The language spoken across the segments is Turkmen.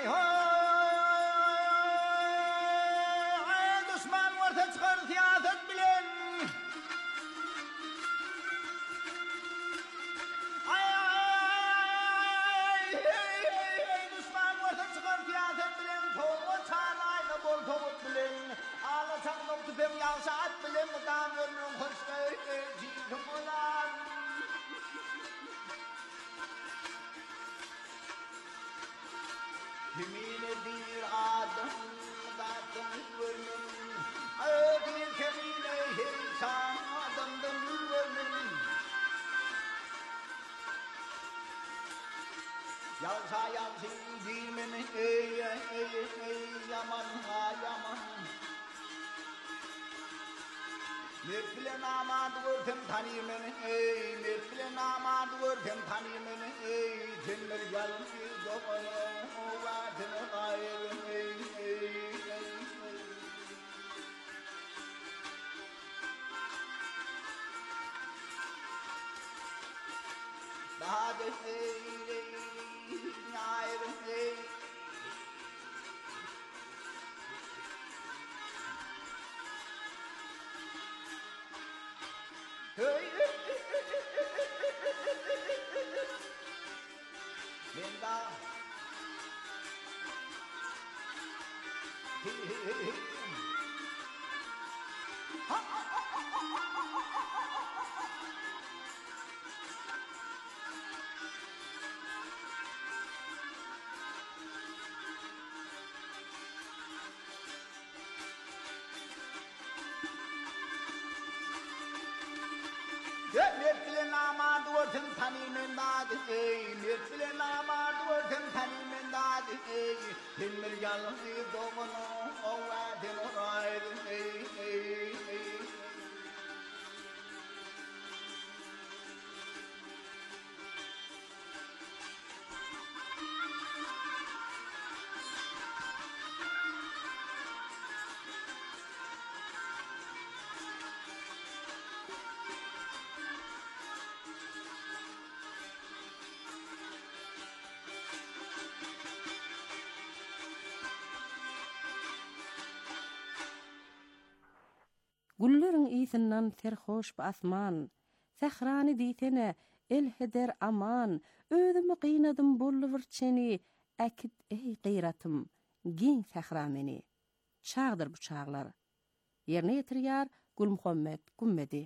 Gullerin iyisinden serhoş bu asman, Sehrani diýsene, el heder aman, özümi qynadım bollywood çeni, äkit ey gıyratım, giň sehra meni. Çağdır bu çağlar. Yerine yetirýär Gulmuhammed Gummedi.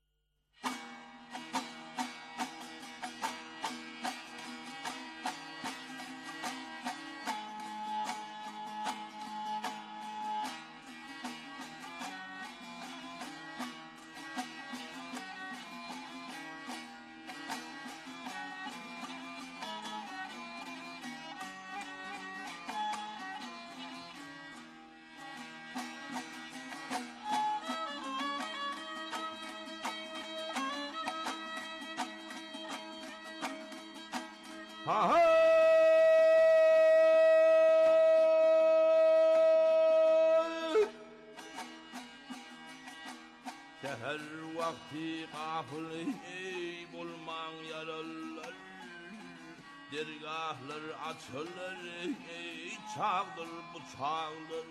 Seher vakti gafil bulman yarallar, dergahlar açılır, çağdır bu çağdır.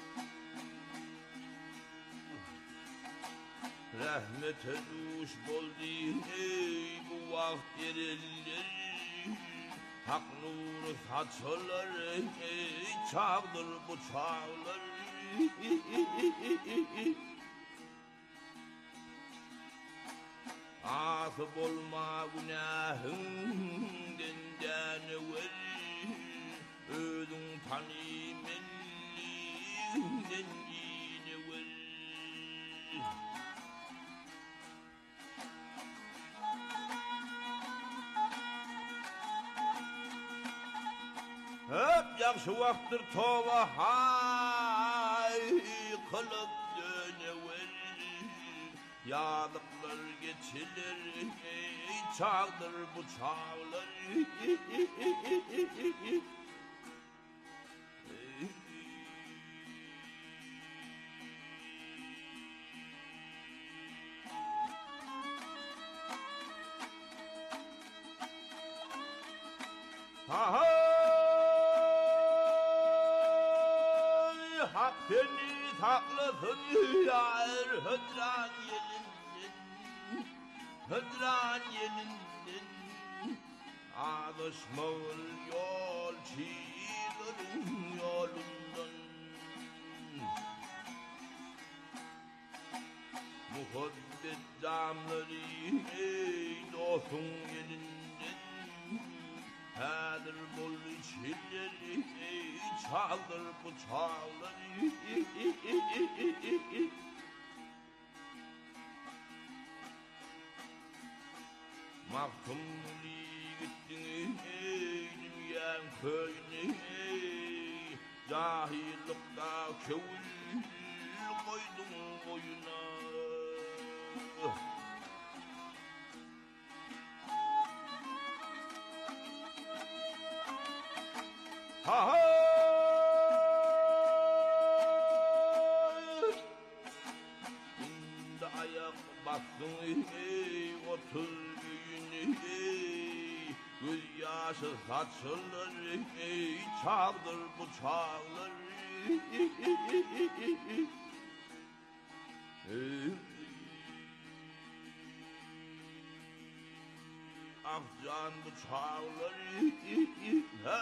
Rahmete duş boldi bu vakt yeriller, hak nuru saçılır, çağdır bu çağdır. Ahı bolma günahından evvel, ödün tanımenliğinden yine evvel. Hep yaxşı vaxtdır tova hay kılıp dönevel, yadıklar geçilir, çağdır bu çağlar. Ha ha Beni saklasın yar hıdran yelinden, hıdran yelinden. Alışmağın yol çiğlerin yolundan. Muhabbet damları ey dostun yelinden. Hadır bol içleri ey çaldır bu çağları. Mahkumli gittin ey dünyanın köyüne ey. Cahillikta kövül koydun boyuna. Ha ha! İndi ayak bastın ey 30 gün ey. Göz yaşı saçılır ey çaldır bu çağlar. Ah can bu çağlar. Ha!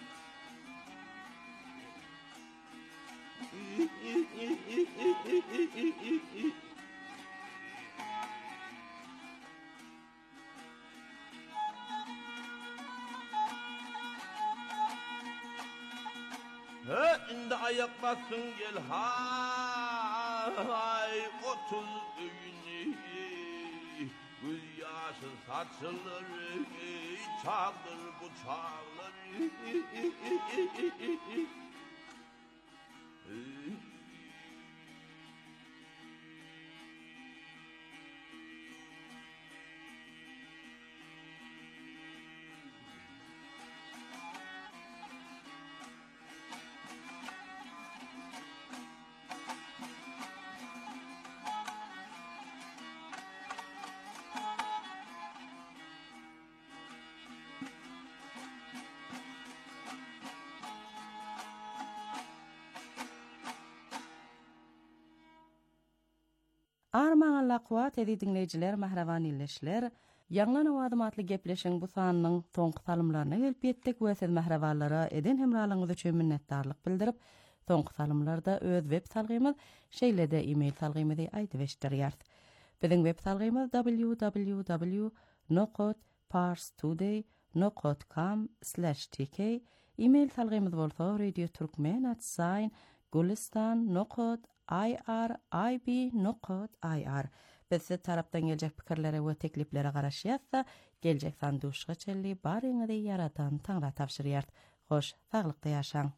Indi ayak bassın gel hay 30 gün göz yaşı saçılır çaldır bu çağlar. Armağan laqwat edi dinleyijiler, mahravan illeşler. Yaňlan awadım atly gepleşiň bu sanynyň soňky salymlaryna gelip ýetdik we siz mahrawanlara eden hemralygyňyz üçin minnetdarlyk bildirip, soňky salymlarda öz web salgymyz şeýlede e-mail salgymyzy aýdyp eşdirýär. Biziň web salgymyz www.parstoday.com/tk. E-mail salgymyz bolsa radioturkmen@gulistan.ir. Biz tarapdan geljek pikirlere we tekliplere garaşýatsa, geljek sanduşga çelli baryňyzy yaratan taňra tapşyrýar. Hoş, saglykda ýaşaň.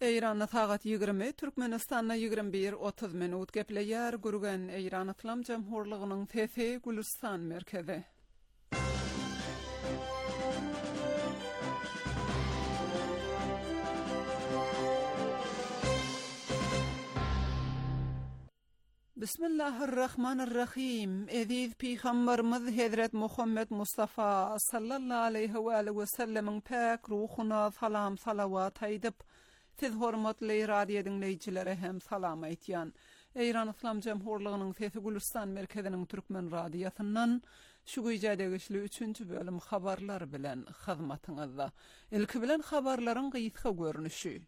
Eýranda sagat 20, Türkmenistanda 21:30 minut gepleýär gürgen Eýran Islam Jamhurlygynyň Tefe Gülistan merkezi. Bismillahirrahmanirrahim. Eziz Peygamberimiz Hazret Muhammed Mustafa sallallahu aleyhi ve sellem'in pek ruhuna salam salavat aýdyp, siz hormatly radio dinleýijilere hem salam aýtýan. Eýran Islam Jamhurlygynyň Tefe Gülistan merkeziniň türkmen radiosundan şu güýjede güçlü 3-nji bölüm habarlar bilen hyzmatyňyzda. Ilki bilen habarlaryň gysga görnüşi.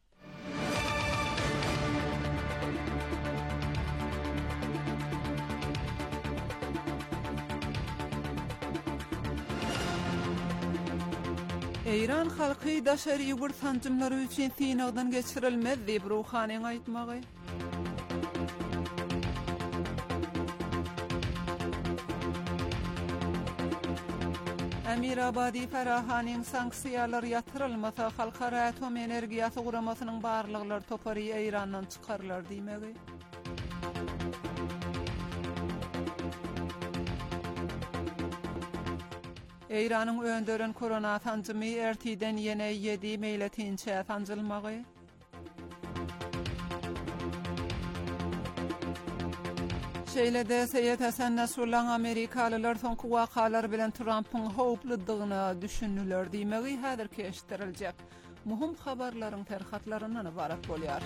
Eýran halky daşary ýugur tanjymlary üçin synagdan geçirilmez diýip ruhanyň aýtmagy. Amirabadi Farahanyň sanksiýalary ýatyrylmasa halkara atom energiýasy guramasynyň barlyklary topary Eýrandan çykarlar diýmegi. Eýranyň öndören korona tanjymy ertiden ýene 7 meýletinçe tanjylmagy. Şeýlede Seyyed Hasan Nasrullah Amerikalylar soňky wakalar bilen Trumpyň howpludygyna düşünýärler diýmegi häzir keşdiriljek. Muhim habarlaryň terhatlaryndan ibarat bolýar.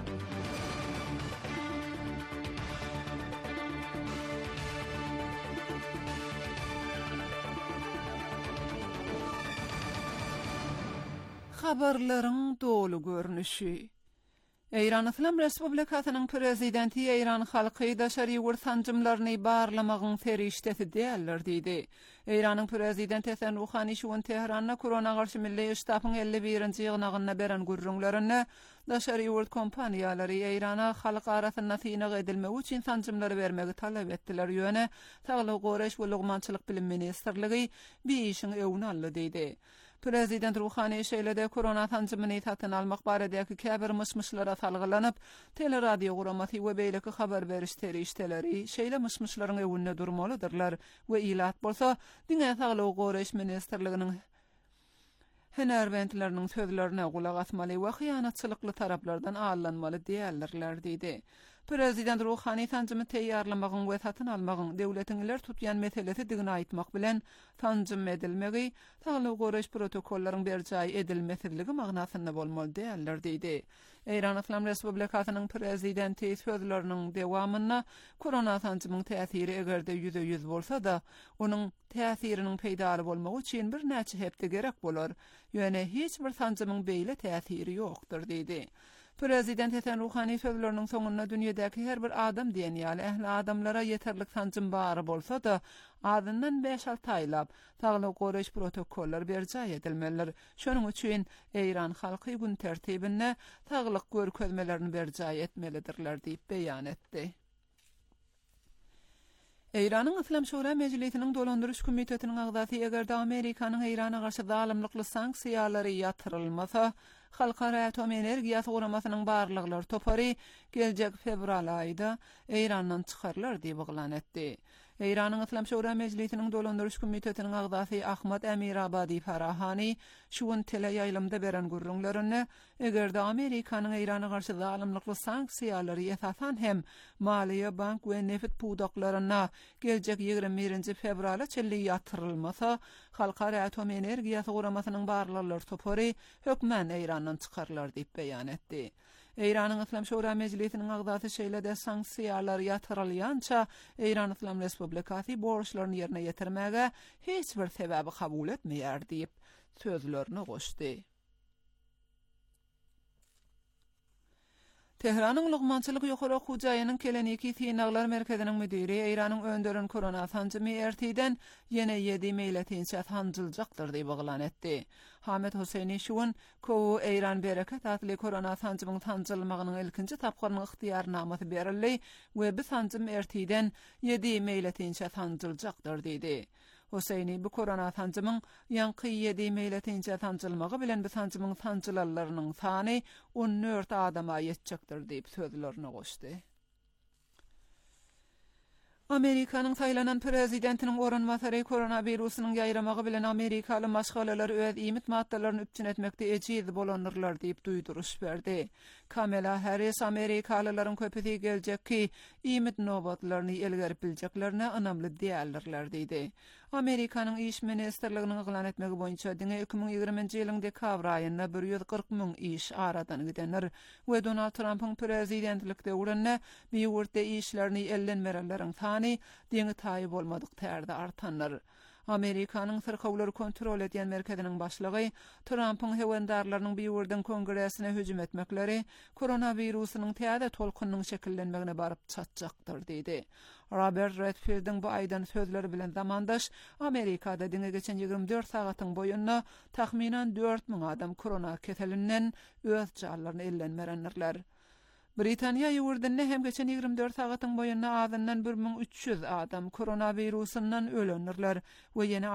Habarlaryň dolu görnüşi. Eýran Islam Respublikasynyň prezidenti Eýran halky daşary ýugur tanjymlaryny barlamagyň ferişdesi diýerler diýdi. Eýranyň prezidenti Hasan Ruhani şu gün Tehranda korona garşy milli ştabyň 51-nji ýygnagyna beren gurrunlaryny daşary ýugur kompaniýalary Eýrana halk arasynda synag edilmegi üçin tanjymlary bermegi talap etdiler ýöne Saglyk Goraş we Lugmançylyk bilim ministrligi bir işin öwüni aldy diýdi. Prezident Ruhani şeýlede korona tanjymyny satyn almak baradäki käbir mysmyşlara salgylanyp, teleradio guramasy we beýleki habar beriş terişdeleri şeýle mysmyşlaryň öwünde durmalydyrlar we ilat bolsa, diňe Saglyk Goraş ministrliginiň hünärwendleriniň sözlerine gulak asmaly we hyýanatçylykly taraplardan allanmaly diýerler diýdi. Prezident Ruhani tanjymy teýýarlamagyň we satyn almagyň döwletiňler tutýan meselesi digine aýtmak bilen tanjym edilmegi Saglyk Goraş protokollaryň berjaý edilmesiligi magnasynda bolmaly diýerler diýdi. Eýran Islam Respublikasynyň prezidenti sözleriniň dewamyna korona tanjymyň täsiri egerde %100 bolsa da, onuň täsiriniň peýdaly bolmagy üçin bir näçe hepde gerek bolar. Ýöne hiç bir tanjymyň beýle täsiri ýokdur diýdi. Prezident Hasan Ruhani sözleriniň soňunda dünýädäki her bir adam diýen ýaly ähli adamlara ýeterlik tanjym bary bolsa da, adından 5-6 aýlap Saglyk Goraş protokollar berjaý edilmeliler. Şonuň üçin Eýran halky gün tertibinde saglyk görkezmelerini berjaý etmelidirler diýip beýan etdi. Eýranyň Islam Şura Mejlisiniň dolandyrış komitetiniň agzasy egerde Amerikanyň Eýrana garşy zalymlykly sanksiýalary ýatyrylmasa, halkara atom energiýasy guramasynyň barlyklary topary geljek fevral aýda Eýrandan çykarlar diýip oglan etdi. Eýranyň Islam Şura Mejlisiniň dolandyrış komitetiniň agzasy Ahmad Amirabadi Farahani şu gün tele ýaýlymda beren gurrunlaryny egerde Amerikanyň Eýrana garşy zalymlykly sanksiýalary esasan hem maliýe, bank we neft pudaklaryna geljek 21-nji fevrala çelli ýatyrylmasa, halkara atom energiýasy guramasynyň barlyklary topary hökmen Eýrandan çykarlar diýip beýan etdi. Eýranyň Islam Şura Mejlisiniň agzasy şeýlede sanksiýalar ýatyrylýança Eýran Islam Respublikasy borçlaryny ýerine ýetirmäge hiç bir sebäbi kabul etmeýär diýip sözlerini goşdy. Tehranyň Lugmançylyk ýokary hujaýynyň keleniki synaglar merkeziniň müdiri Eýranyň öndören korona tanjymy ertiden ýene 7 meýletinçe tanjyljakdyr diýip oglan etdi. Hamet Hoseyni şu gün Kowu Eýran Bereket adly korona tanjymyň tanjylmagynyň ilkinji tapgyrynyň ixtiýarnamasy berildi we bu tanjym ertiden 7 meýletinçe tanjyljakdyr diýdi. Hoseyni bu korona tancımın yankı 7 meyletince tancılmağı bilen bu tancımın tancılallarının sany 14 adama yetecektir deyip sözlerini koştu. Amerikanyň saýlanan prezidentiniň oranmasary koronawirusynyň ýaýramagy bilen Amerikaly maşgalalar öz iýmit maddalaryny üpçün etmekde ejiz bolanyrlar diýip duýduruş berdi. Kamala Harris Amerikalylaryň köpüsi geljek ki iýmit nowatlaryny elgerip biljeklerine anamly diýerler diýdi. Amerikanyň iş ministerliginiň eglan etmegi boýunça diňe 2020-nji ýylyň dekabr aýynda 140.000 iş aradan gidenler we Donald Trump'yň prezidentlik döwründe bir ýurtda işlerini ellenmerenleriň sany diňe taýyp bolmadyk tärde artanlar. Amerikanyň sırkawlary kontrol edýän merkeziniň başlygy Trump'yň hewendarlarynyň bir ýurdan kongresine hüjüm etmekleri koronawirusynyň täze tolkunyň şekillenmegine baryp çatjakdyr diýdi. Robert Redfield'in bu aýdan sözleri bilen zamandaş Amerikada diňe geçen 24 sagatyň boýunna tahminan 4.000 adam korona keselinden öz jarlaryny ellenmerenler. Britaniýa ýurdynda hem geçen 24 sagatyň boýunna azyndan 1300 adam koronawirusundan ölenler we ýene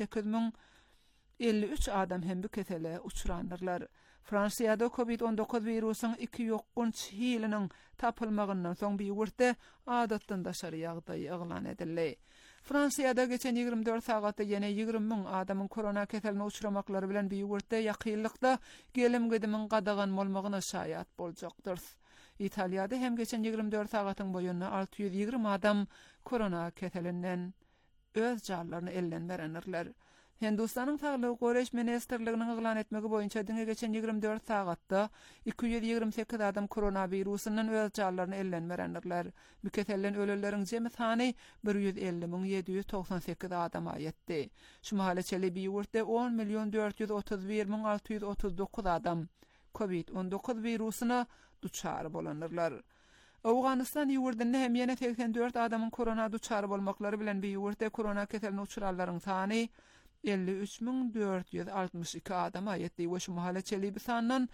68.053 adam hem bu kesele uçuranlar. Fransiýada COVID-19 virusynyň 2 ýokgunç hiliniň tapylmagyndan soň bir ýurtda adatdan daşary ýagdaý eglan edildi. Fransiýada geçen 24 sagatda ýene 20.000 adamyň korona keseline uçuramaklary bilen bir ýurtda ýakynlykda gelim gedimiň gadagan bolmagyna şaýat boljakdyr. Italiýada hem geçen 24 sagatyň boýunna 620 adam korona keselinden öz jarlaryny ellenmerenler. Hindistanyň Saglyk Goreş Ministerliginiň eglan etmegi boýunça diňe geçen 24 sagatda 228 adam koronawirusundan öz jarlaryny ellenmerenler. Bu kesellen ölenleriň jemy sany 150.798 adama ýetdi. Şu mahallaçely bir ýurtda 10.431.639 adam COVID-19 virusyna duçar bolanyrlar. Awganistan ýurdynda hem ýene 84 adamyň korona duçar bolmaklary bilen bir ýurtda korona keseline uçuralaryň sany 53.462 adama ýetdi we şu mahallaçely bir sandan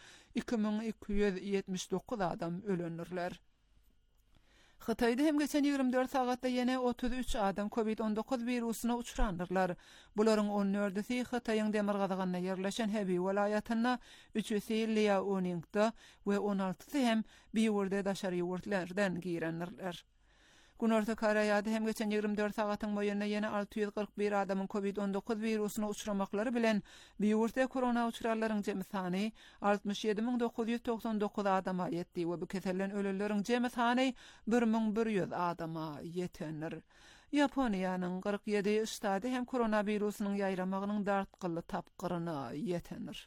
2.279 adam ölenirler. Xitayda hem geçen 24 sagatda ýene 33 adam COVID-19 virusyna uçurandylar. Bularyň 14-si Xitaýyň demirgazaganyna ýerleşen Hebei welaýatyna, 3-si Liaoningda we 16-si hem bir ýurda daşary ýurtlardan girenler. Günorta Koreýada hem geçen 24 sagatyň boýunna ýene 641 adamyň COVID-19 virusyna uçuramaklary bilen bir ýurtda korona uçuralaryň jemy sany 67.999 adama ýetdi we bu kesellen ölenleriň jemy sany 1100 adama ýetenir. Yaponiýanyň 47 ştady hem koronawirusynyň ýaýramagynyň dartgyly tapgyryny ýetenir.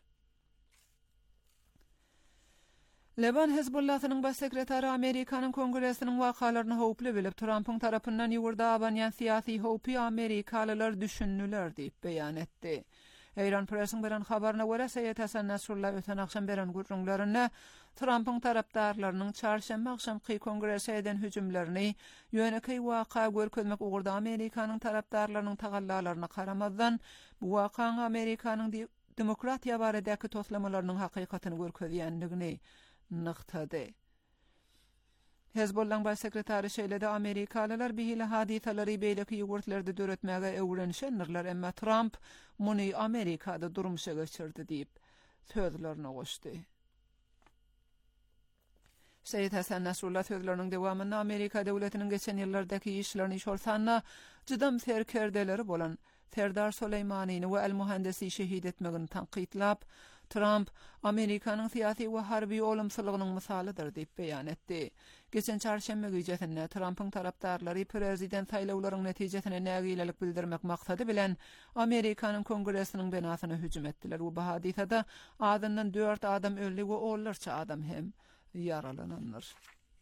Leban Hezbollah'ynyň baş sekretary Amerikanyň Kongresiniň wakalaryny howply bilip Trump'yň tarapyndan ýurda abanýan syýasy howpy Amerikalylar düşünnüler diýip beýan etdi. Eýran presiň beren habaryna görä Seýed Hasan Nasrullah öten akşam beren gurrunlaryna Trump'yň tarapdarlarynyň çarşamba akşamky kongrese eden hüjümlerini ýönekeý waka görkezmek ugurda Amerikanyň tarapdarlarynyň tagallalaryna karamazdan bu wakaň Amerikanyň demokratiýa baradäki toslamalarynyň hakykatyny görkezýändigini nıqtadı. Hezbollah baş sekretary şeýledi Amerikalylar bihili hadisalary beýleki ýurtlarda döretmäge öwrenşenler, emma Trump muny Amerikada durmuşa geçirdi diýip sözlerini goşdy. Seýed Hasan Nasrullah sözleriniň dewamynda Amerika döwletiniň geçen ýyllardaky işlerini şolsanna jydam serkerdeleri bolan Serdar Soleymanyny we el-Muhandisi şehid etmegini tanqidlap, Trump Amerikanyň syýasy we harby olumsuzlygynyň misalydyr diýip beýan etdi. Geçen çarşamba gecesinde Trump'yň tarapdarlary prezident saýlawlarynyň netijesine nägilelik bildirmek maksady bilen Amerikanyň Kongresiniň benasyna hüjüm etdiler. Bu hadisada adından 4 adam öldü we onlarça adam hem yaralananlar.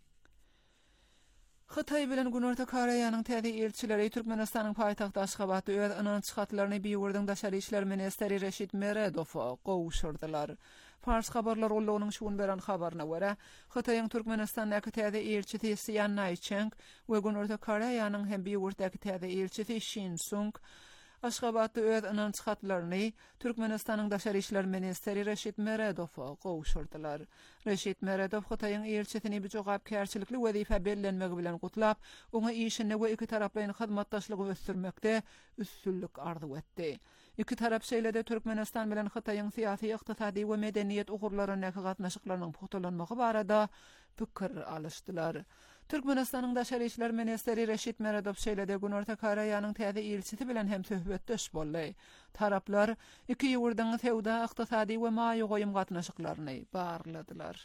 Xitay bilen Günorta Koreýanyň täze elçileri Türkmenistanyň paýtagty Aşgabatda öz ananç hatlaryny bir ýurdan daşary işler ministeri Reşit Meredow gowşurdylar. Fars habarlar ollanyň şuun beren habaryna görä, Xitaýyň Türkmenistandaky täze elçisi Sian Naicheng we Günorta Koreýanyň hem bir ýurtdaky täze elçisi Shin Sung Aşgabatda öz inanç hatlaryny Türkmenistanyň Daşary işler ministeri Reşit Meredow gowşurdylar. Reşit Meredow Hataýyň elçisini bir jogapkärçilikli wezife bellenmegi bilen gutlap, oňa işini we iki taraplaryň hyzmatdaşlygy ösdürmekde üstünlük arzu etdi. İki tarap şeýlede Türkmenistan bilen Hataýyň syýasy, ykdysady we medeniýet ugurlarynyň gatnaşyklarynyň puhtalanmagy barada pikir alışdylar. Türkmenistanyň Daşary işler ministeri Reşit Meredow şeýlede Günorta Koreýanyň täze elçisi bilen hem söhbetdeş boldy. Taraplar iki ýurdyň sewda, ykdysady we maýy goýum gatnaşyklaryny barladylar.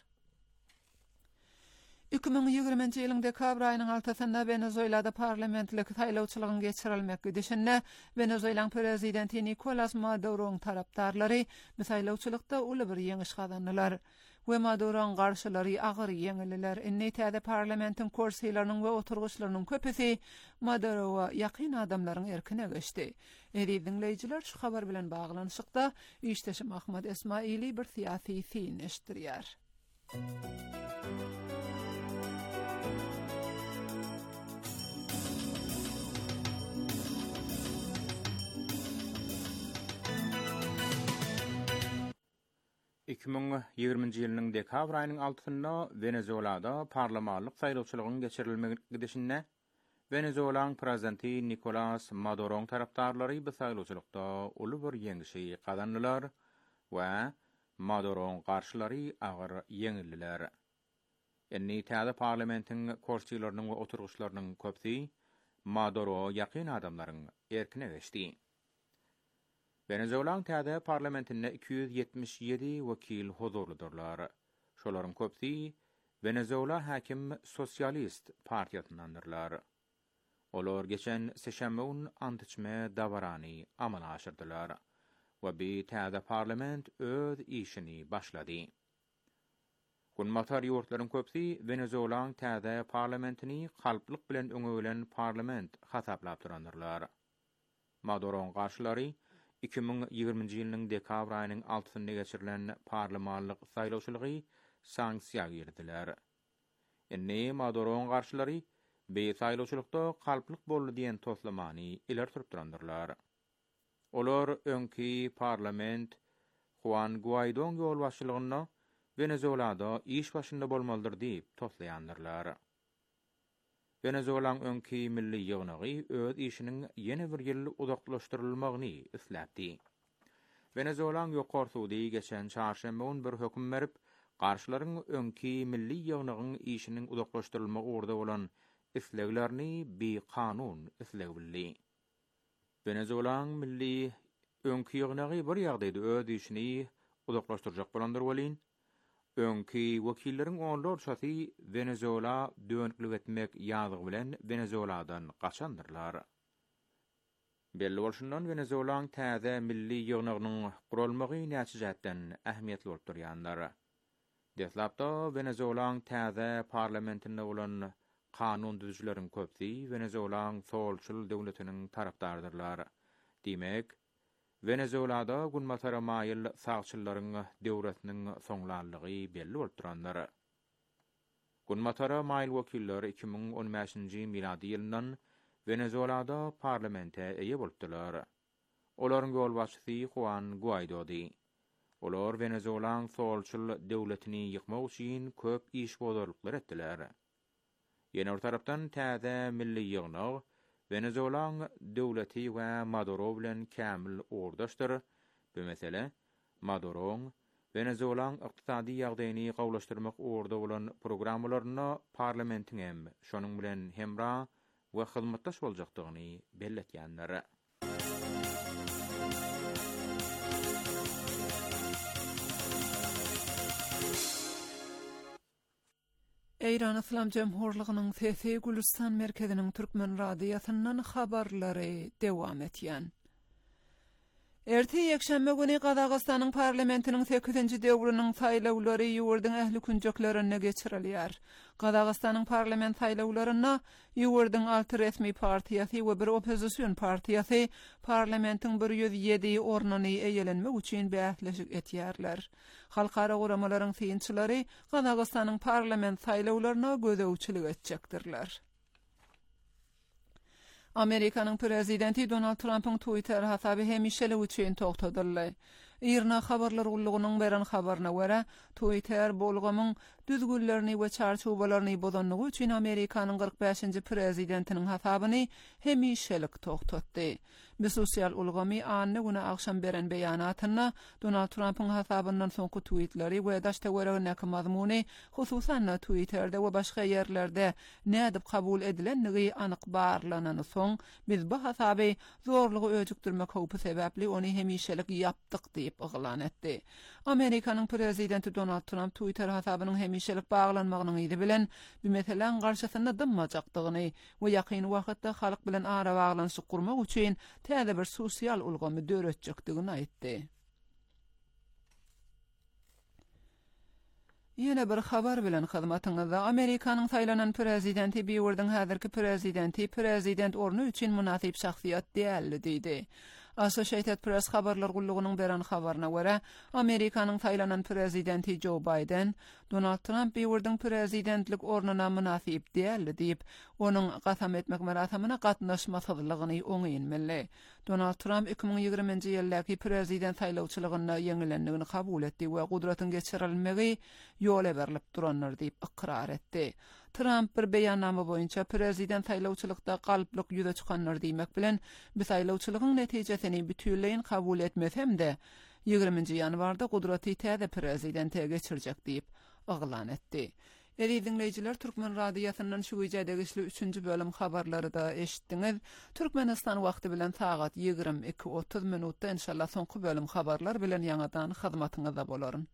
2020-nji ýylyň dekabr aýynyň 6-synda Venezuelada parlamentlik saýlawçylygyň geçirilmek gidişinde Venezuelaň prezidenti Nicolas Maduro'ň tarapdarlary bu saýlawçylykda uly bir ýeňiş gazandylar. We Maduro'ň garşylary agyr ýeňildiler. Indi täze parlamentin kursiýlarynyň we oturguşlarynyň köpüsi Maduro'ga ýakyn adamlaryň erkine geçdi. Dinleýijiler şu habar bilen baglanyşykda işteşim Ahmad Esmaili bir syýasy fin eşdirýär. ýylynyň dekabr aýynyň 6-synda Venezuelada parlamentlik saýlawçylygyň geçirilmegi gidişinde Venezuelaň prezidenti Nicolas Maduro'ň tarapdarlary bu saýlawçylykda uly bir ýeňişi gazandylar we Maduro'ň garşylary agyr ýeňildiler. Enni täze parlamentiň kursiýlarynyň we oturguşlarynyň köpsi Maduro ýakyn adamlaryň erkine geçdi. Venezuelaň täze parlamentinde 277 wekil huzurludurlar. Şolaryň köpsi Venezuela Hakim Sosyalist partiýasyndandylar. Olar geçen seşembe gün antyçme dawarany amala aşyrdylar we bi täze parlament öz işini başlady. Gunmatar ýurtlaryň köpsi Venezuelaň täze parlamentini kalplyk bilen öňülen parlament hasaplap durandyrlar. Maduro'ň garşylary 2020-nji ýylyň dekabr aýynyň 6-synda geçirilen parlamentlik saýlawçylygy sanksiýa girdiler. Enni Maduro'ň garşylary bu saýlawçylykda kalplyk boldy diýen toslamany iler turup durandyrlar. Olar öňki parlament Juan Guaido'ň ýol başçylygyna Venezuelada iş başynda bolmalydyr diýip toslaýandyrlar. Venezuelaň öňki milli ýygnagy öz işiniň ýene bir ýyl uzaklaşdyrylmagyny isläpdi. Venezuelaň ýokary sudy geçen çarşembe gün bir höküm berip, garşylaryň öňki milli ýygnagyň işiniň uzaklaşdyrylmagy urda bolan isleglerini bir kanun islebildi. Venezuelaň milli öňki ýygnagy bir ýagdaýda öz işini uzaklaşdyrjak bolandyr bolyn. Öňki wekilleriň onlar şahy Venezuela dönüklik etmek ýazygy bilen Venezueladan gaçandyrlar. Belli bolşundan Venezuelaň täze milli ýygnagynyň gurulmagy näçijatdan ähmiýetli bolup durýanlar. Deslapda Venezuelaň täze parlamentinde bolan kanun düzüjleriň köpsi Venezuelaň solçul döwletiniň tarapdardyrlar. Dimek, Venezuelada gunmatara maýyl sagçyllaryň döwretiniň soňlanlygy belli bolup duranlar. Gunmatara maýyl wekilleri 2015-nji miladi ýylyndan Venezuelada parlamente eýe bolupdylar. Olaryň ýol başçysy Juan Guaido'dy. Olar Venezuelaň solçul döwletini ýykmak üçin köp iş bozarlyklar etdiler. Ýene bir tarapdan täze milli ýygnag Venezuelaň döwleti we Maduro bilen kämil ordaşdyr. Bu mesele Maduro'ň Venezuelaň ykdysady ýagdaýyny gawlaşdyrmak orda bolan programmalaryna parlamentiň hem şonuň bilen hemra we hyzmatdaş boljakdygyny belletýänler. Eýran Islam Jemhurlygynyň Sesi Gülistan merkeziniň Türkmen radiýasyndan habarlary dewam etýän. Erti ýekşembe güni Gazagystanyň parlamentiniň 8-nji döwrüniň saýlawlary ýurdyň ähli künjeklerine geçirilýär. Gazagystanyň parlament saýlawlaryna ýurdyň 6 resmi partiýasy we bir opozisiýon partiýasy parlamentiň 107 ornuny eýelenmek üçin bähleşik etýärler. Halkara uramalaryň syýynçylary Gazagystanyň parlament saýlawlaryna gözegçilik etjekdirler. Amerikanyň prezidenti Donald Trump'ın Twitter hasaby hemişeli üçin togtadyldy. İrna habarlar ullugynyň beren habaryna görä, Twitter bolgamyň düzgünlerini we çarçubalaryny bozanlygy üçin Amerikanyň 45-nji prezidentiniň hasabyny hemişelik togtatdy. Bir sosial ulgamy anny güne akşam beren beýanatyna Donald Trump'ın hasabyndan soňky tweetleri we daşta göränek mazmuny hususan Twitter'de we başga ýerlerde nädip kabul edilenligi anyk barlanany soň biz bu hasaby zorlugy öjükdirmek howpy sebäpli ony hemişelik ýapdyk diýip yglan etdi. Amerikanyň prezidenti Donald Trump Twitter hasabynyň hemişelik baglanmagynyň ýeri bilen bir meselen garşysynda dymmajakdygyny we ýakyn wagtda halyk bilen ara baglanyşy gurmak üçin täze bir sosial ulgamy döretjekdigini aýtdy. Yine bir habar bilen hyzmatyňyzda Amerikanyň saýlanan prezidenti Biwirdiň häzirki prezident ornu üçin munasyp şahsiýet diýildi diýdi. Associated Press habarlar gullugynyň beren habaryna görä, Amerikanyň saýlanan prezidenti Joe Biden, Donald Trump Biwirdiň prezidentlik ornuna munasyp diýildi diýip, onuň gasam etmek merasimine gatnaşmasyzlygyny oňaýynmeli. Donald Trump 2020-nji ýyldaky prezident saýlawçylygyna ýeňilendigini kabul etdi we gudratyň geçirilmegi ýol berilip duranlar diýip ikrar etdi. Trump bir beýannama boýunça prezident saýlawçylykda galplyk ýüze çykanlar diýmek bilen bu saýlawçylygyň netijesini bütünleýin kabul etmesem de 20-nji ýanwarda gudraty täze prezidente geçirjek diýip yglan etdi. Dinleyijiler, Türkmen radiosynyň şu güýjede geçli 3-nji bölüm habarlary da eşitdiňiz. Türkmenistan wagty bilen sagat 22:30 minutda inşallah soňky bölüm habarlar bilen ýanadan hyzmatyňyzda bolaryn.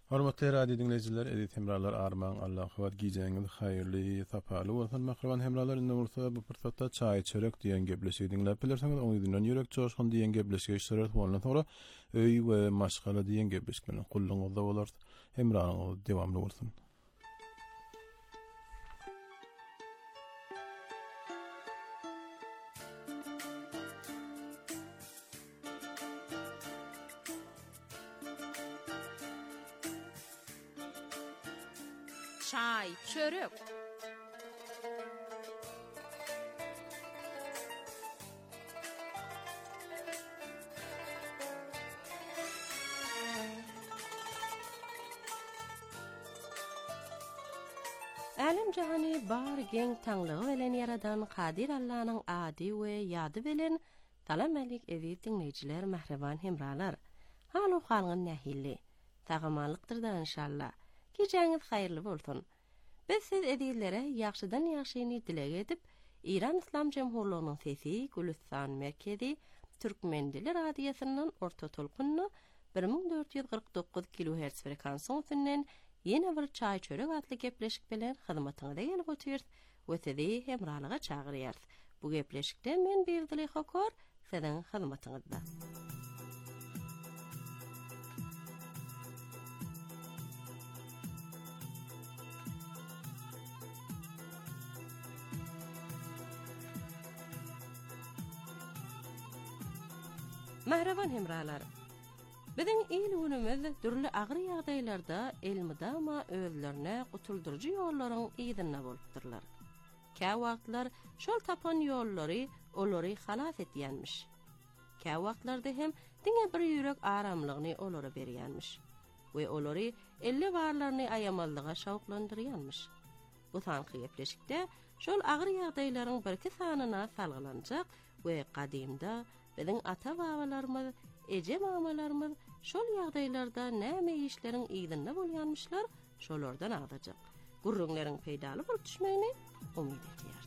Hormatly radio dinleyijiler, edit hemralar arman Allah howat giýjeňiz haýyrly, sapaly bolsun. Mahraban hemralar indi bolsa bu pursatda çay çörek diýen gepleşigi dinläp bilersiňiz. Oňyňdan ýürek çoşgun diýen gepleşigi şerat bolan sonra öý we maşgala diýen gepleşikden gullanyňyzda bolar. Hemranyňyz dewamly bolsun. Çay, çörek. Alam jahany bar geň taňlygy bilen yaradan Qadir Allah'nyň ady we ýady bilen salam alik edip dinleýijiler, mahraban hemralar. Haly halgyň nähilli. Tagamanlykdyr da inşallah. Gecäňiz haýyrly bolsun. Biz siz edillere ýaxşydan ýaxşyny dileg edip, İran İslam Jemhurlygynyň sesi Gülistan Merkezi Türkmen dili radiosynyň orta tolkunny 1449 kHz frekansynyň ýene bir çay çörek atly gepleşik bilen hyzmatyňyza gelip otyr we sizi hemralyga çagyrýar. Bu gepleşikde men Bevdili Hokor sizin hyzmatyňyzda. Mahraban hemralar. Biziň il günümüz türlü agyr ýagdaýlarda elmidama özlerine gutuldurucu ýollaryň ýygyna bolupdyrlar. Kä wagtlar şol tapan ýollary olary halas etýänmiş. Kä wagtlarda hem diňe bir ýürek aramlygyny olary berýänmiş. We olary elle barlaryny aýamallyga şawklandyrýanmış. Bu sanky gepleşikde şol agyr ýagdaýlaryň birki sanyna salgylanjak we kadimda biziň ata-babalarymyz, eje mamalarymyz şol ýagdaýlarda näme işleriň ýygyna bolýanmyşlar, şolardan agdajak. Gurrunlaryň peýdaly bolup düşmegini umyt edýär.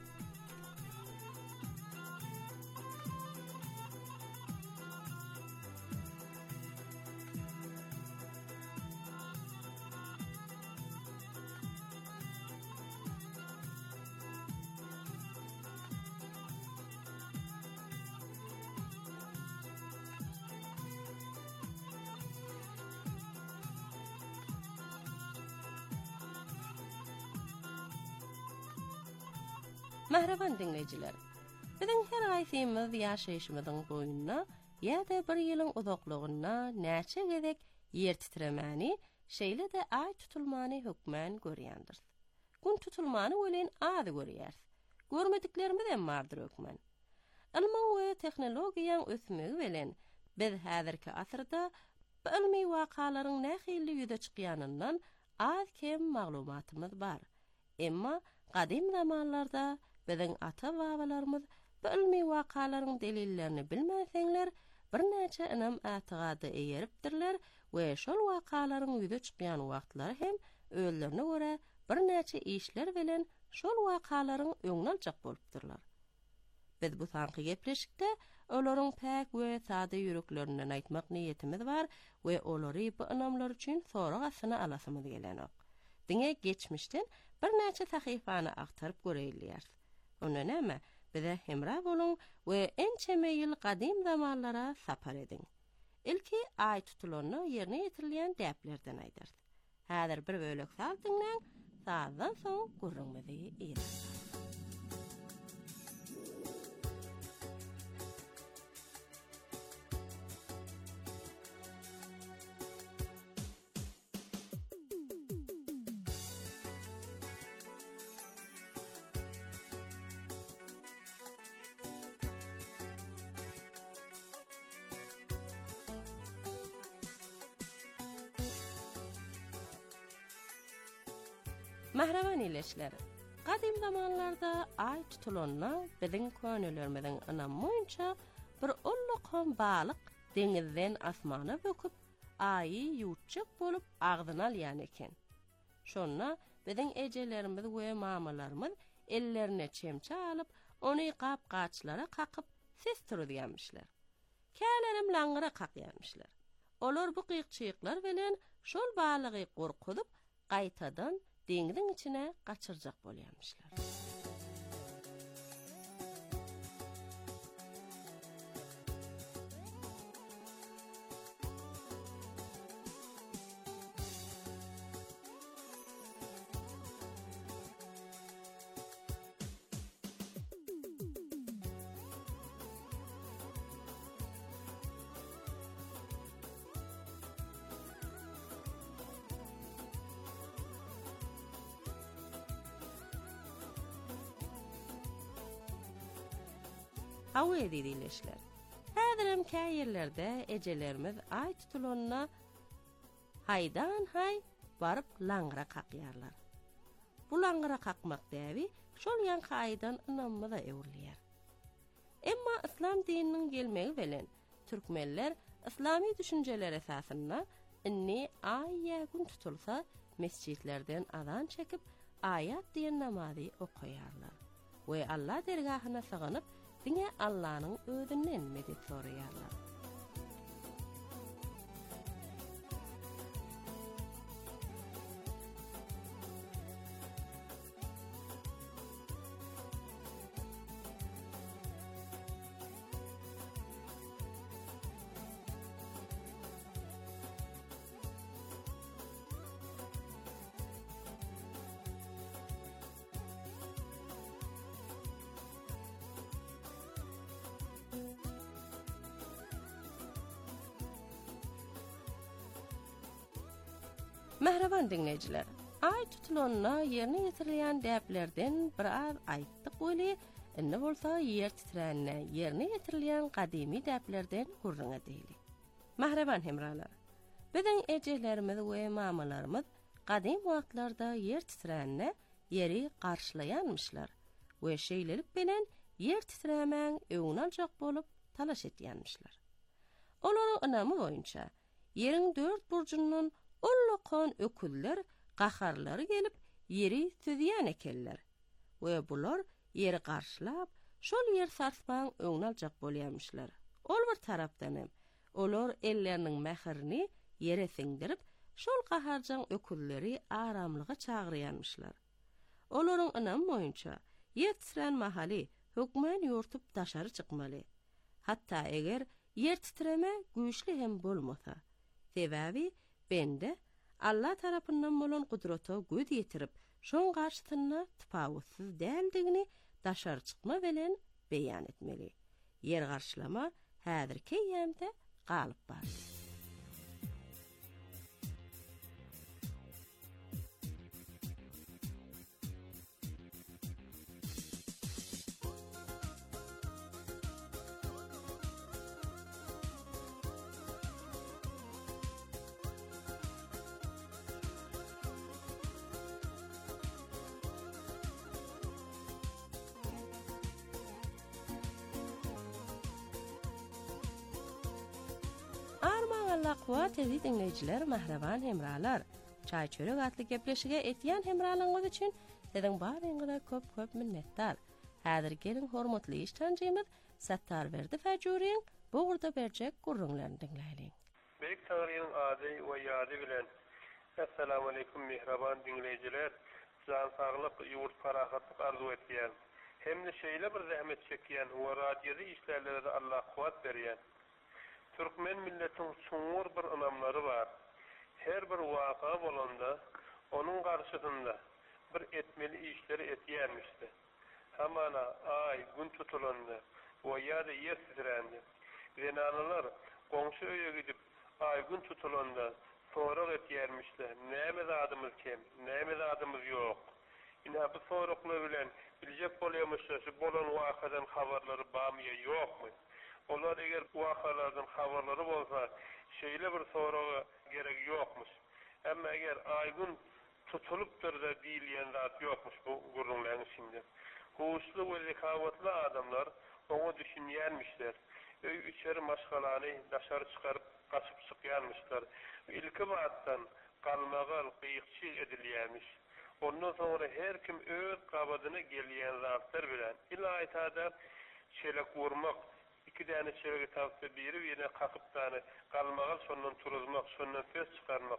Mahraban dinleyijiler. Biziň her aýsymyz ýaşaýşymyzyň boýunna ýa-da bir ýylyň uzaklygyna näçe gezek ýer titremäni, şeýle de aý tutulmany hökmän görýändir. Gün tutulmany welin ady görýär. Görmediklerimiz hem bardyr hökmän. Ilmiň we tehnologiýaň ösmegi bilen biz häzirki asyrda ilmi wakalaryň nähili ýüze çykýanyndan az kem maglumatymyz bar. Emma gadim zamanlarda biziň ata-babalarymyz bu ilmi wakalaryň delillerini bilmäseňler bir näçe inam ätigady eýeripdirler we şol wakalaryň ýüze çykýan wagtlary hem özlerine görä bir näçe işler bilen şol wakalaryň öňüne aljak bolupdyrlar. Biz bu sanky gepleşikde olaryň päk we sady ýüreklerinden aýtmak niýetimiz bar we olary bu inamlar üçin sorak asyna alasymyz gelenok. Diňe geçmişden bir näçe sahyfany aktaryp göreýilýär. Onda näme? Bize hemra bolun we ençeme ýyl gadim zamanlara sapar ediň. Ilki aý tutulanyny ýerine ýetirilýän däplerden aýdar. Häzir bir bölek saz dinleň, sazdan soň gurrunmazy eýer. Mahraban ileşler. Gadim zamanlarda aý tutulanyna biziň könüllerimiziň ynanmaýynça bir ollakon balyk deňizden asmana böküp aýy ýutjak bolup agdyna alýan eken. Şonna biziň ejelerimiz we mamalarymyz ellerine çemçe alyp ony gap-gaçlara kakyp ses türýänmişler. Kälerim laňyra kakýanmışlar. Olar bu gykçyklar bilen şol balygy gorkudyp gaýtadan deňiziň içine gaçyrjak bolýarmyşlar. Hawa edileşler. Häzirem käýerlerde ejelerimiz ay tutulanyna haydan hay barıp langyra kakýarlar. Bu langyra kakmak däbi şol ýanky aydan ynanmada öwürlýär. Emma İslam dininiň gelmegi bilen türkmenler islami düşünjeler esasynda inni ay ýa-gün tutulsa mesjidlerden azan çekip ayat diýen namazy okaýarlar. We Allah dergahyna saganyp diňe Allah'ın ödünden medet soraýarlar. Mehreban dinleyijiler, ay tutulanyna ýerine ýetirilýän däplerden bir az aýtdyk boli, indi bolsa ýer titränine ýerine ýetirilýän gadymy däplerden gurruna diýili. Mehreban hemralar, biziň ejeklerimiz we mamalarymyz gadym wagtlarda ýer titränine ýeri garşylaýanmyşlar we şeýlelik bilen ýer titrämäň öwüni aljak bolup talaş etýänmişler. Olaryň ynamy boýunça ýeriň 4 burjundan Ollokon öküller, gaharları gelip yeri tüzýän ekenler. We bular yeri garşylap, şol yer sarspaň öňüne aljak bolýarmyşlar. Ol bir tarapdan hem olar elleriniň mäherini yere siňdirip, şol gaharjan ökülleri aramlyga çagyrýanmyşlar. Olaryň ynamy boýunça yer titrän mahaly hökmen ýortup daşary çykmaly. Hatda eger yer titreme güýçli hem bolmasa, sebäbi bende Allah tarapyndan bolan gudrata güýç ýetirip, şoň garşysynda tapawutsyz däldigini daşary çykma bilen beýan etmeli. Yer garşylama häzirki ýerde galyp bardy. Allah kuwat edi dinleyijiler, mehreban hemralar. Çay çörek atly gepleşige etýän hemralaryňyz üçin siziň baryňyza köp minnetdar. Häzir gelin hormatly işçilerimiz Sattar berdi Fajuriň bu gurda berjek gurrunlaryny dinleýin. Beýik taýryň ady we ýady bilen. Assalamu alaykum mehreban dinleyijiler. Jan saglyk, ýurt farahatlyk arzu etýän. Hemde şeýle bir zähmet çekýän we radioda işlerlerde Allah kuwat berýän. Türkmen milletiň çoňur bir ynamlary bar. Her bir waka bolanda onuň garşysynda bir etmeli işleri etýärmişdi. Hamana ay gün tutulanda we ýa-da ýer titrände. Zenanalar goňşy öýe gidip ay gün tutulanda sorak etýärmişler. Näme zadymyz kem, näme zadymyz ýok. Ina bu soraklar bilen biljek bolýarmyşlar, şu bolan wakadan habarlary bamy ýokmy? Olar eger wakalardan habarlary bolsa, şeýle bir soraga gerek ýokmuş. Emma eger aýgün tutulupdyr da diýilýän zat ýokmuş bu gurrunlaryň içinde. Howsly we zekawatly adamlar oňa düşünýärmişler. Öý içeri maşgalany daşary çykaryp gaçyp çykýarmyşlar. Ilki wagtdan galmagal gyýykçy edilýärmiş. Ondan sonra her kim öz gabadyna gelýän zatlar bilen ilaýtada çelek wurmak, iki däne çelege tapsa berip ýene gakyp dany galmagal şondan turuzmak, şondan ses çykarmak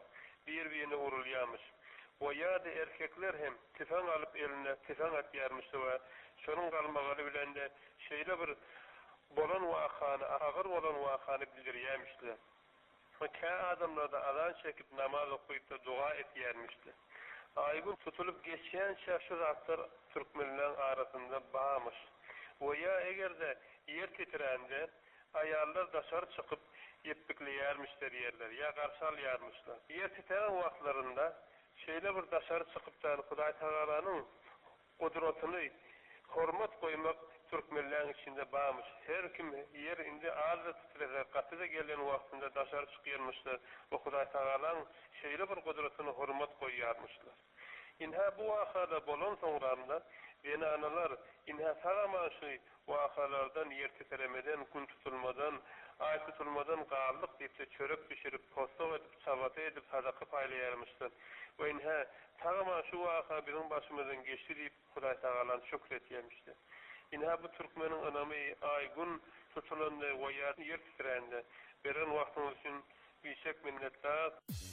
bir-birine urulýarmyş. O ýa-da erkekler hem tüfeň alyp eline tüfeň atýarmyş we şonuň galmagy bilen de şeýle bir bolan wakany, agyr bolan wakany bildirýärmişler. Kä adamlar da azan çekip namaz okuyup da dua etýärmişler. Aýgün tutulup geçýän şaşyr atlar türkmenler arasynda baýmyş. O ýa egerde ýer titrende aýallar daşary çykyp ýepikleýärmişler ýerler, ýa garşy alýarmışlar. Ýer titren wagtlarynda şeýle bir daşary çykypdan Hudaý Tagalaranyň gudratyny hormat goýmak türkmenler içinde baýmyş. Her kim ýer indi azda titrese, gatyda gelen wagtynda daşary çykýarmışlar. O Hudaý Tagalaryň şeýle bir gudratyny hormat goýýarmışlar. Inha bu wagtda bolan soňranda beni analar inha taramaşy wakalardan yer titremeden, gün tutulmadan, ay tutulmadan gallyk diýip çörek pişirip, postok edip, çabata edip sadaka paýlaýarmyşlar. We inha taramaşy waka biziň başymyzdan geçdi diýip Hudaý Tagalany şükretýärmişler. Inha bu türkmeniň anamy ay gün tutulanda we yer titrende beren wagtyňyz üçin beýsek minnetler.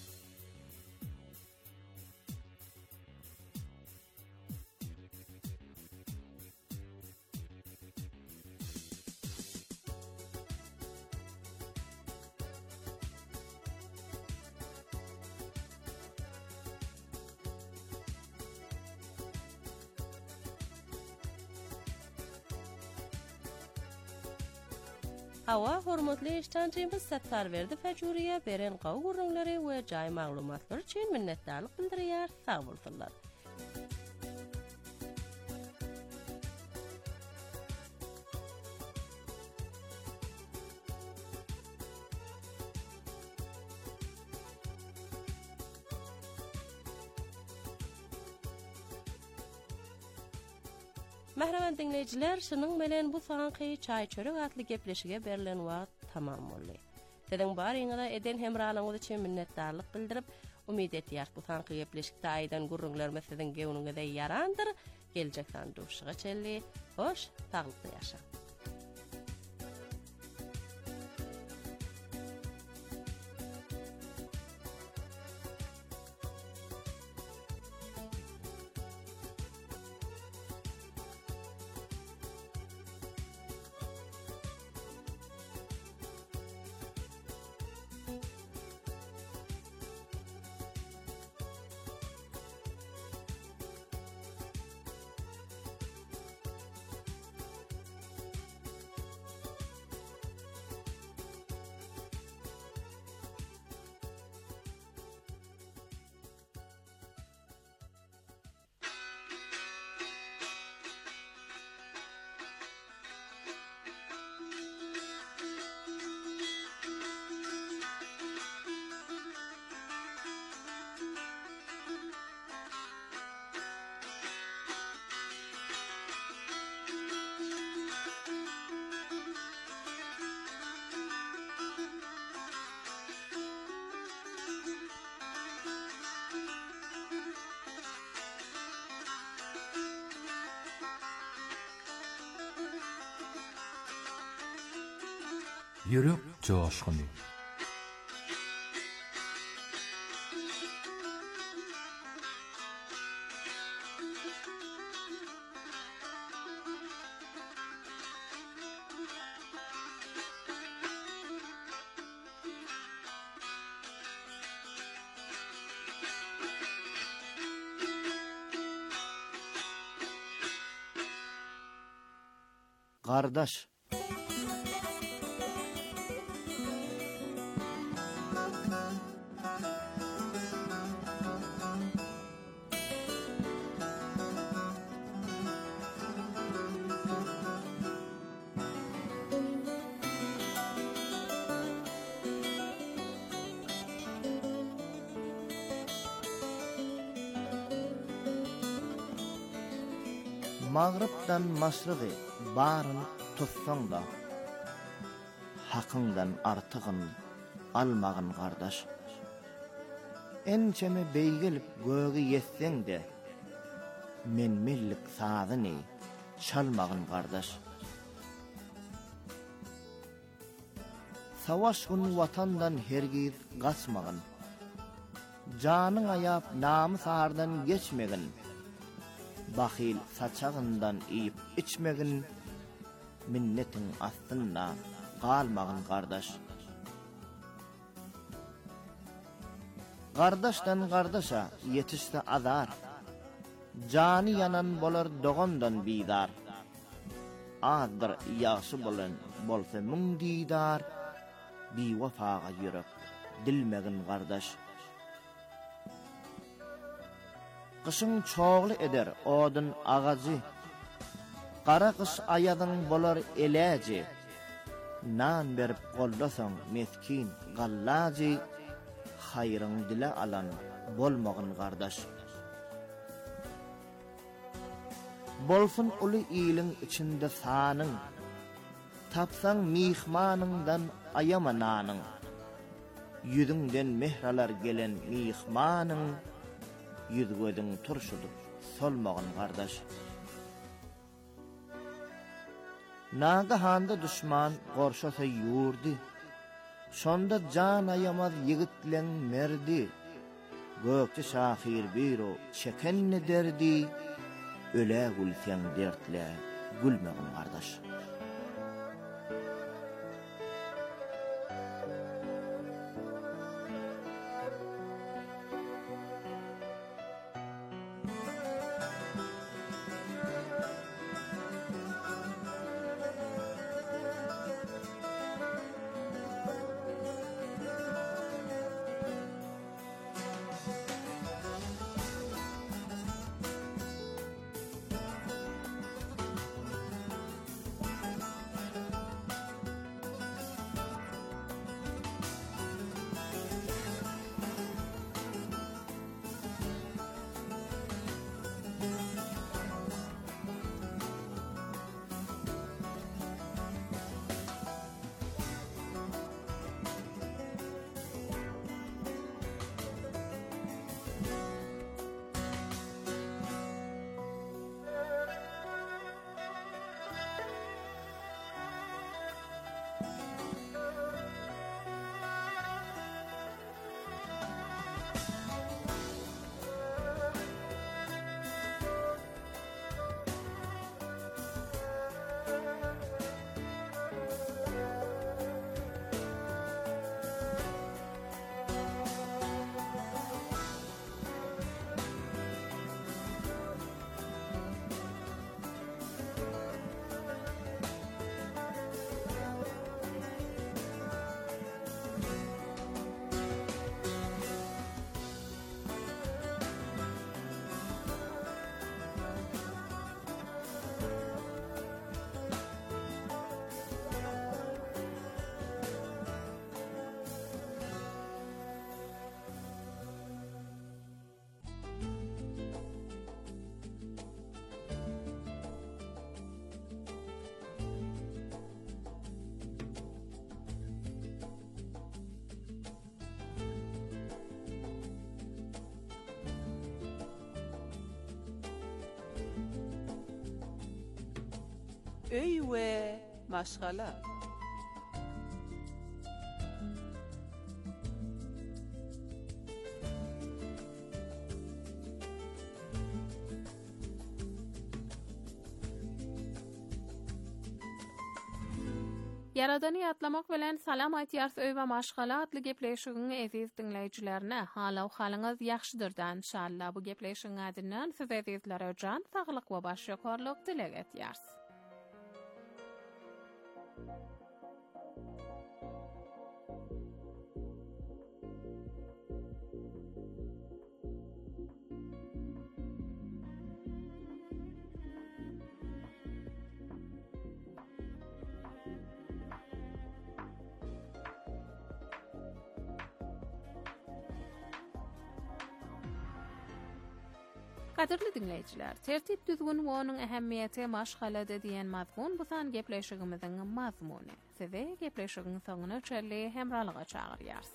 Hawa hormatly işçilerimiz Sattarberdi Fajuriýa beren gaw gurrunlary we jaý maglumatlary üçin minnetdarlyk bildirýär. Sag bolsunlar. Mähremen dinleyijiler, şunyň bilen bu saňky çaý çörek atly gepleşige berilen wagt tamam boldy. Sizin baryňyza eden hemralaňyz üçin minnetdarlyk bildirip, umyt etýär bu saňky gepleşikde aýdan gurrunlar sizin gewňiňizde ýarandyr. Geljek sandyşyga çelli, hoş, saglyply ýaşa. Yürek coşkuny. Kardeş. Mağribdan maşriqi barın tutsaň da hakyňdan artygyn almagyn gardaş. Ençeme beýgelip gögi ýetseň de men millik sazyny çalmagyn gardaş. Savaş gün watandan hergiz gaçmagyn. Canın ayap namı sardan geçmegin. Bahil saçağından iyip içmegin. Minnetin astınna qalmagın qardaş. Qardaşdan qardaşa yetişdi azar. Canı yanan bolar doğandan bidar. Azdır yaxşı bolan bolsa mung didar. Bi wafaga yürek dilmegin qardaş. Qışın çoğlu eder odun ağacı. Qara qış ayadın bolar eläji. Nan berip qollasan meskin gallaji. Hayrın dile alan bolmagın qardaş. Bolsun ulu iyilin içinde sanın. Tapsan mihmanından ayamananın. Yüzünden mehralar gelen mihmanın. Yüzgödün turşudur solmagın qardaş. Nagahanda düşman qorşasa yurdi. Şonda can ayamaz yigitlen merdi. Gökçe şahir biro çekenne derdi. Öle gülsen dertle gülmegin qardaş. Öywe maşgala. Yaradanı yatlamak bilen salam aytýars öýbe maşgala adly gepleşigiňi eziz dinleýijilerine halaw halyňyz ýaxşydyrdan inşallah bu gepleşigiň adynyň siz ezizlere jan saglyk we başýakarlyk dilek etýärs. Kadirli dinleyijiler, tertip düzgün we onuň ähemmiýeti maşgalada diýen mazmun bu san gepleşigimiziň mazmuny. Size gepleşigiň soňuna çelli hemralyga çagyrýars.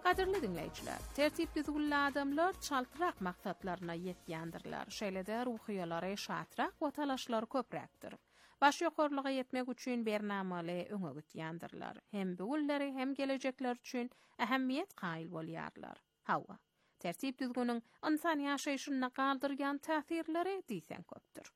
Qadirli dinleyiciler, tertip düzgünli adamlar çaltırak maksatlarına yetýändirler. Şeýle-de ruhiyalary şatrak we talaşlar köpräkdir. Baş ýokarlyga yetmek üçin bernamaly öňe gitýändirler. Hem bugünleri hem gelecekler üçin ähemmiýet gaýyl bolýarlar. Hawa, tertip düzgünüň insan ýaşaýyşyna galdyrýan täsirleri diýsen köpdür.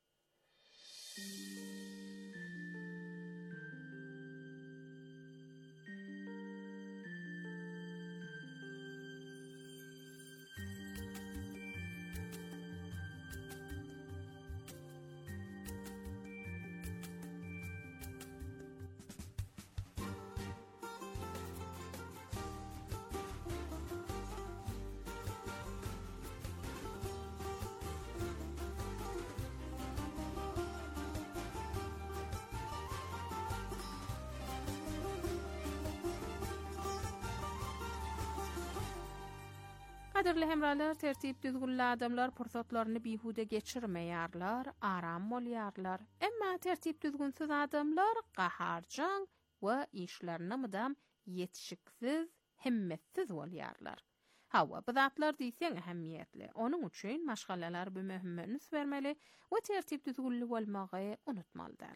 Qadirli hemralar, tertip düzgünli adamlar pursatlaryny bihude geçirmeýärler, aram bolýarlar. Emma tertip düzgünsiz adamlar gaharjaň we işlerini mydam yetişiksiz, himmetsiz bolýarlar. Hawa, bu zatlar diýsen ähemmiýetli. Onuň üçin maşgalalar bu möhümmet bermeli we tertip düzgünli bolmagy unutmalydyr.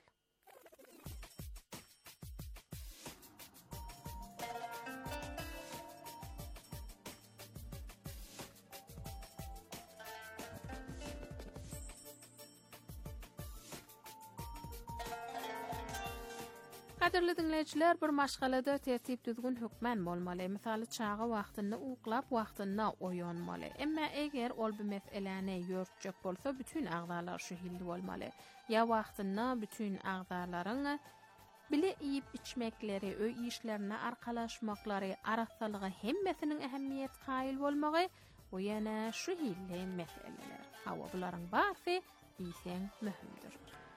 Qadirli dinleyijiler, bir maşgalada tertip düzgün hükmen bolmaly. Misaly çağı wagtyny uklap, wagtyna oýanmaly. Emma eger ol bu meseleni ýörtjek bolsa, bütün agzalar şu hilli bolmaly. Ya wagtyna bütün agzalaryň bile iýip içmekleri, öý işlerine arkalaşmaklary, arasalygy hemmesiniň ähemmiýet gaýyl bolmagy, o ýene şu hilli meseleler. Hawa, bularyň barysy diýsen möhümdir.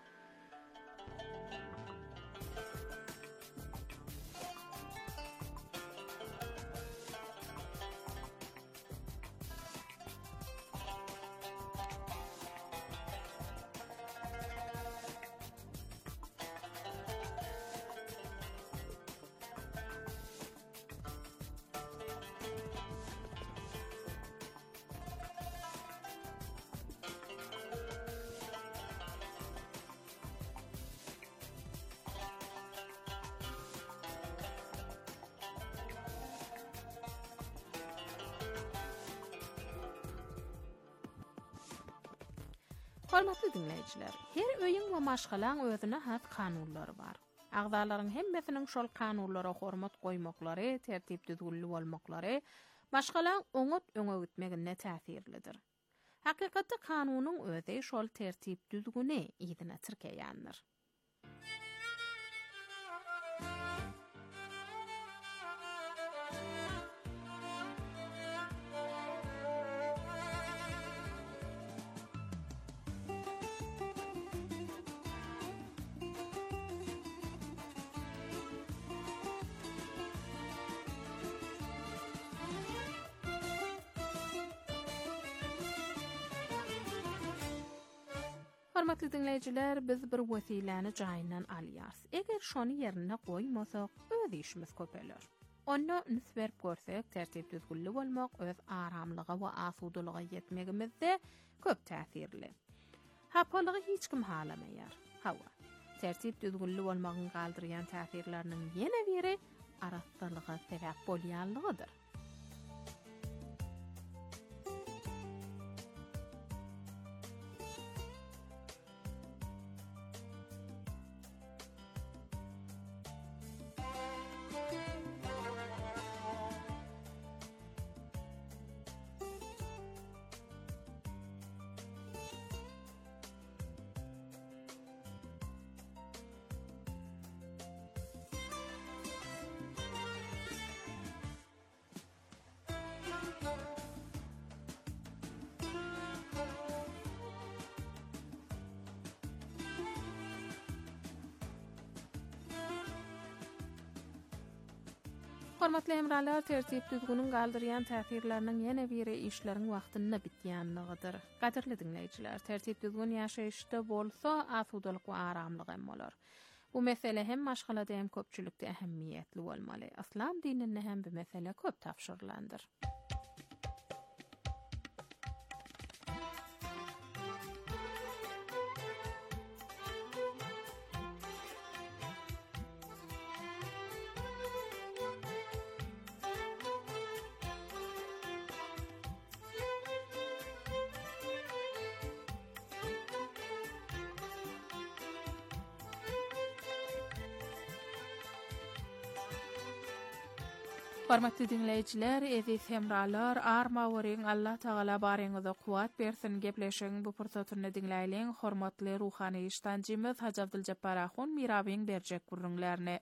Hormatly dinleyijiler, her öýüň we maşgalaň özüne has kanunlary bar. Agzalaryň hemmesiniň şol kanunlara hormat goýmaklary, tertip düzgünli bolmaklary maşgalaň öňe gitmegine täsirlidir. Hakykatda kanunyň özi şol tertip düzgüni ýygyna tirkeýändir. Hormatly dinleyijiler, biz bir wesilany jaýyndan alýarys. Eger şonu ýerine goýmasak, öz işimiz köpeler. Onda nisber görsek, tertip düzgünli bolmak öz aramlyga we asudalyga ýetmegimizde köp täsirli. Hapalygy hiç kim halamaýar. Hawa, tertip düzgünli bolmagyň galdyrýan täsirleriniň ýene biri arasalyga sebäp bolýanlygydyr. Hormatly hemralar, tertip düzgünüň galdyrýan täsirleriniň ýene biri işleriň wagtyna bitýänligidir. Gadirli dinleyijiler, tertip düzgün ýaşaýyşda bolsa asudalyk we aramlyk emmolar. Bu mesele hem maşgalada hem köpçülükde ähemmiýetli bolmaly. İslam dininde hem bu mesele köp tapşyrylandyr. Hormatly dinleýijiler, eziz hemralar, arma wering Allah Taala baryňyza kuwat bersin gepleşiň bu pursatyny dinläýän hormatly ruhany iştancymyz Haji Abduljabbar Ahun mirabiň berjek gurrunlaryny.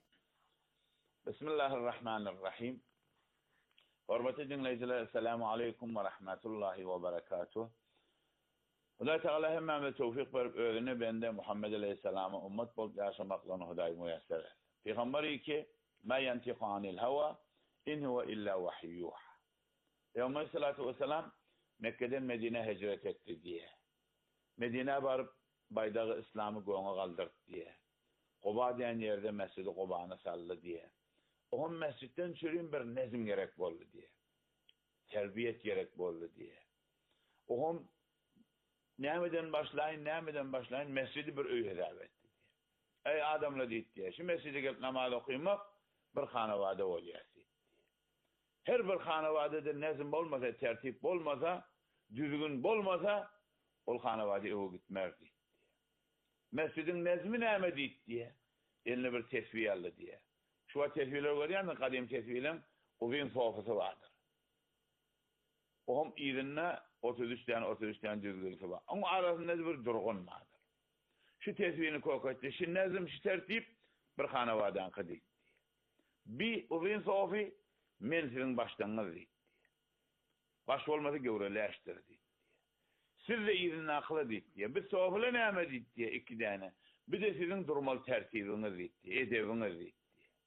Bismillahirrahmanirrahim. Hormatly dinleýijiler, assalamu aleykum we rahmetullahi we berekatuh. Allah Taala hemme tawfik berip özüne bende Muhammed aleyhissalama ummet bolup ýaşamaklaryny Hudaý müýesser. Peygamberi ki: "Ma yantiqu anil hawa in huwa illa vahiyyuha." Peygamber sallallahu aleyhi ve sellem Mekke'den Medine hicret etti diye. Medine barıp baydağı İslam'ı goňa galdyrt diye. Quba diýen ýerde Mescid-i Quba'ny saldy diye. O mescitten çürüyün bir nezm gerek boldy diye. Terbiyet gerek boldy diye. O nämeden başlaýyn mescidi bir öýe davet etdi diye. Ey adamlar diýdi diye. Şu mescide gelip namaz okuymak bir hanawada bolýar. Her bir hanawada nezm bolmasa, tertip bolmasa, düzgün bolmasa, ol hanawada öňe gitmerdi. Mescidin nezmi näme diýdi diye. Eline bir tesbih aldy diye. Şu tesbihler görýärmi? Kadym tesbihlerin uzun sofasy bardyr. Oğum ýerine 33 düzgünlüğü var. Ama arasında bir durgun vardır. Şu tesbihini kokatdı, şu nezm, şu tertip bir hanavadan kıdı. Bir uzun sofi menzilin başlanğıdı diye. Baş olmadı gövreleştirdi. Siz de ýerine aklı diye. Bir sofile näme diye iki tane. Bir de sizin durmalı tertibiniz diye, edebiniz diye.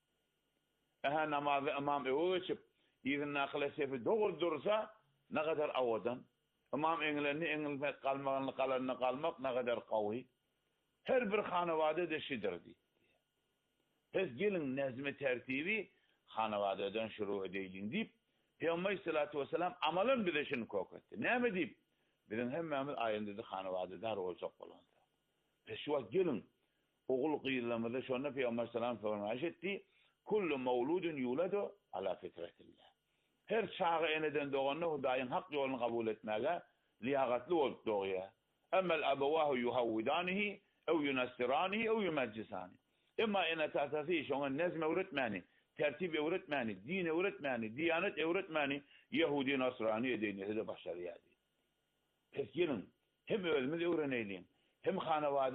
Aha namazı imam geçip ýerine aklı sefi doğru dursa ne kadar avadan. İmam eňlerini kalmagyny kalarına kalmak ne kadar qawy. Her bir hanawada deşidir diye. Biz gelin nezmi tertibi hanawadadan şuru edeýin diýip Peygamber sallallahu aleyhi ve sellem amalan bileşini kokatdy. Näme diýip? Bizim hemmemiz aýynda hanawada olsak bolan. Biz şu gelin ogul gyýlamada şonu Peygamber sallallahu aleyhi ve sellem etdi. Kullu mawludun yuladu ala fitratillah. Her çağı eneden doğanna Hudaýyň hak ýoluny kabul etmäge liyagatly bolup doğýar. Emmel abawahu yuhawwidanihi ew yunassiranihi ew yumajjisani. Emma ene tasasi şoňa nezm öwretmäni, tertip öwretmäni, din öwretmäni, diýanet öwretmäni, Yahudi Nasrani edeni de başarýar. Pes gelin hem özümüz öwreneýin, hem hanawada